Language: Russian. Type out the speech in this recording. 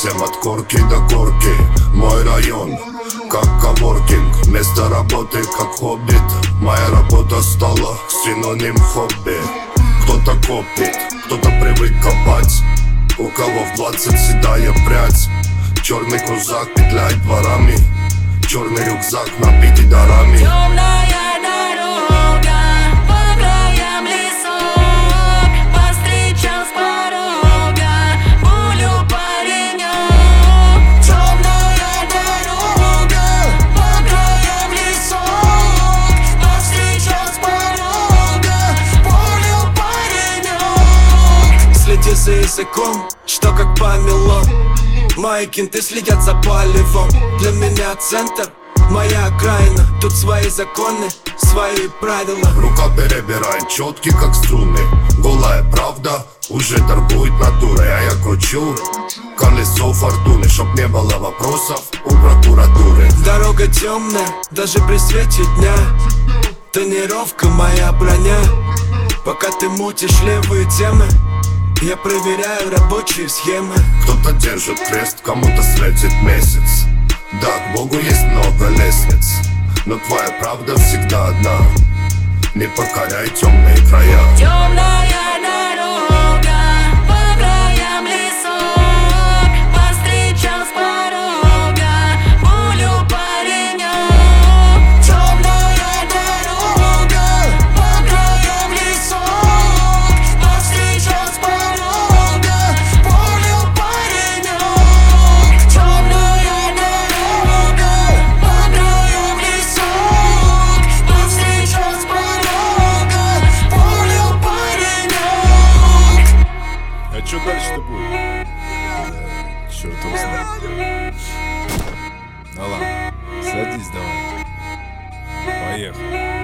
всем от корки до корки. Мой район, как коворкинг, место работы, как хоббит. Моя работа стала синоним хобби. Кто-то копит, кто-то привык копать, у кого в 20 седая прядь. Черный крузак петляет дворами, черный рюкзак набитый дарами. Темная дорога, по краям лесок, повстречал с порога пулю паренек. Темная дорога, по краям лесок, повстречал с порога пулю паренек. Следи за языком, что как помело. Мои кенты следят за поливом. Для меня центр, моя окраина. Тут свои законы, свои правила. Рука перебирает четки, как струны. Голая правда уже торгует натурой. А я кручу колесо фортуны, чтоб не было вопросов у прокуратуры. Дорога темная, даже при свете дня. Тонировка моя броня. Пока ты мутишь левые темы, я проверяю рабочие схемы. Кто-то держит крест, кому-то светит месяц. Да, к Богу есть много лестниц, но твоя правда всегда одна. Не покоряй темные края. Темная дорога, по краям лесок, повстречал с порога пулю паренек. Темная дорога, по краям лесок, повстречал с порога пулю паренек. Темная дорога, по краям лесок, повстречал с порога пулю паренек. А чё дальше-то будет? Черт его знает. Ну ладно, садись давай. Поехали.